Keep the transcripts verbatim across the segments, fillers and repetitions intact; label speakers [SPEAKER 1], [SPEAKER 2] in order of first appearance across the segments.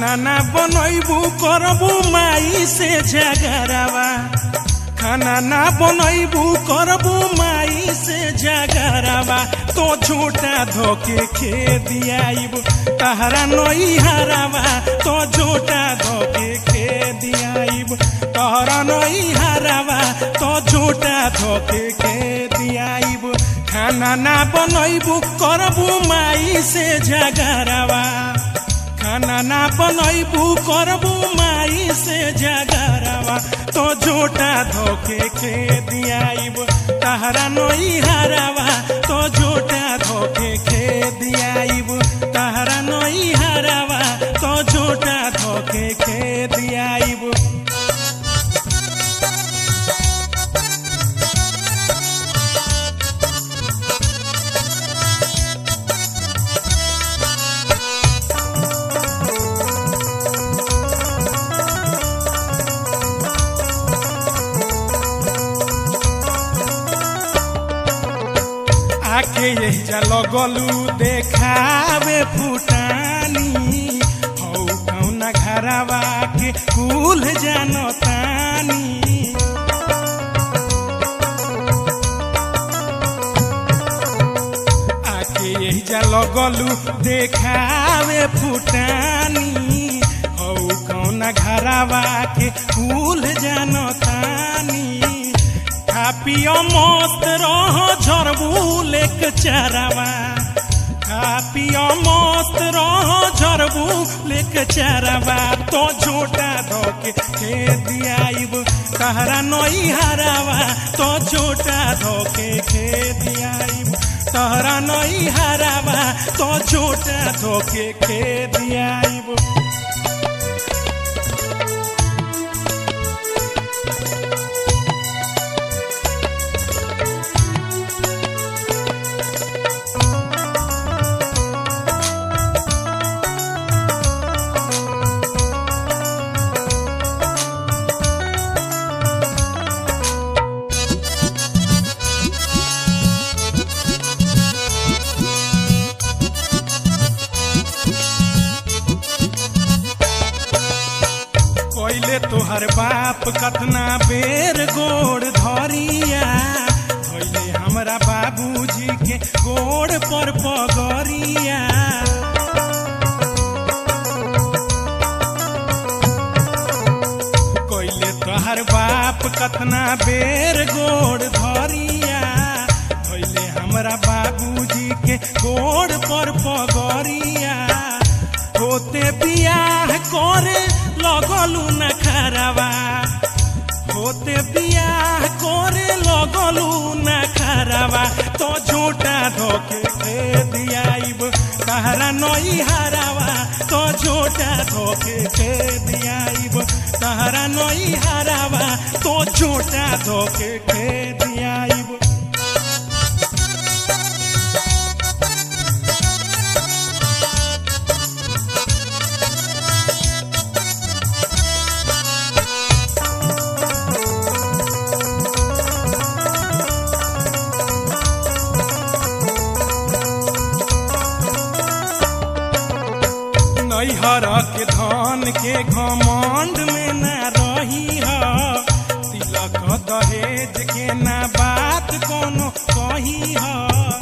[SPEAKER 1] खाना ना बनैबू करबू माई से झगड़ावा खाना ना बनैबू करबू माई से झगड़ावा तो झूठा धोके खे दियाइब तहरा नई हरावा तो झूठा धोके खे दियाइब तहरा नई हरावा तो झूठा धोके खे दियाइब खाना ना बनैबू करबू माई से झगड़ावा खाना ना बनैबू करबू माई से झगड़ावा तो झूठा धोके खे दियाइब तहरा नई हरावा तो झूठा धोके खे दियाइब तहरा नई हरावा तो झूठा धोके खे दियाइब आके यही जा लगलू देखावे फुटानी हौ कौना घरवा के कुल जानतानी आके यही जा लगलू देखावे फुटानी हौ कौना घरवा के कुल जानतानी खा पियो मस्त रहो झरबू लेक चरावा खा पियो मस्त रहो झरबू लेक चरावा तो झूठा धोके खे दियाइब तहरा नई हरावा तो झूठा धोके खे दियाइब तहरा नई हरावा तो झूठा धोके खे दियाइब पहले तोहर बाप कतना बेर गोड़ धरिया पहले हमरा बाबूजी के गोड़ पर पगरिया पहले तोहर बाप कतना बेर गोड़ धरिया पहले हमरा बाबूजी के गोड़ पर पगरिया होते बियाह करे लगलू न खरावा होते बियाह करे लगलू न खरावा तो झूठा धोके खे दियाइब तहरा नई हरावा तो झूठा धोके खे दियाइब तहरा नई हरावा तो झूठा धोके खे दियाइब नैहर के धन के घमंड में ना रही ह तिलक दहेज के ना बात कोनो कही ह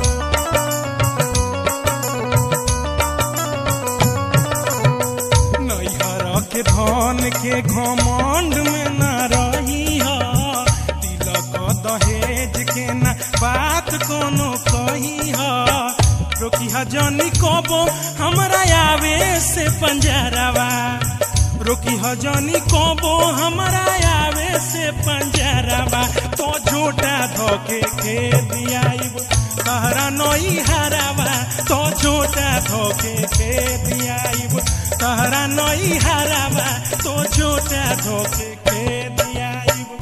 [SPEAKER 1] नैहर के धन के घमंड में ना रही ह तिलक दहेज के ना बात कोनो कही ह रोकी हजनी कबो हमरा आवे से पंजरावा रोकी हजनी कबो हमरा आवे से पंजरावा तो झूठा धोके खे दियाइब तहरा नई हरावा तो झूठा धोके खे दियाइब तहरा नई हरावा तो झूठा धोके खे दियाइब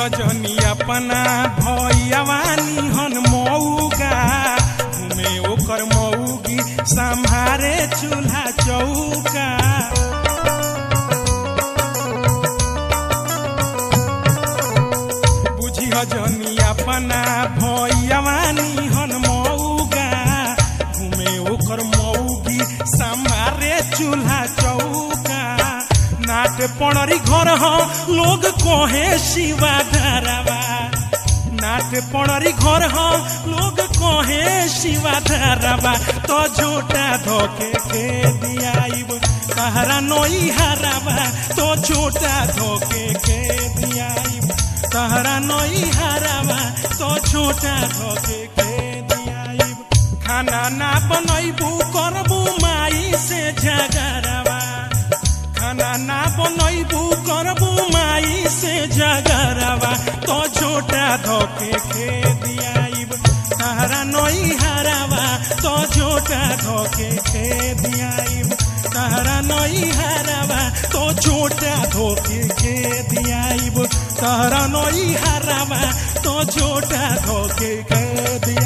[SPEAKER 1] जनी अपना भैयावा निहन मऊगा घूमे ओकर मऊगी संभारे चूल्हा चौका बुझिह जनी अपना भैयावा निहन मऊगा घूमे ओकर मऊगी संभारे चूल्हा चौका नाट पणरी घर हो लोग कहे शिवा धारावा नाट पणरी घर हो लोग कहे शिवा धारावा तो झोटा धोके के दियाइब तहरा नई हारावा तो झोटा धोके के दियाइब तहरा नई हारावा तो झोटा धोके के दियाइब खाना ना बनैबू करबू माई से झगड़ावा खाना ना बनैबू करबू माई से झगड़ावा तो झोटा धोके के दियाइब तहरा नई हारावा तो झोटा धोके के दियाइब तहरा नई हारावा तो झोटा धोके के दियाइब तहरा नई हारावा तो झोटा धोके के दिया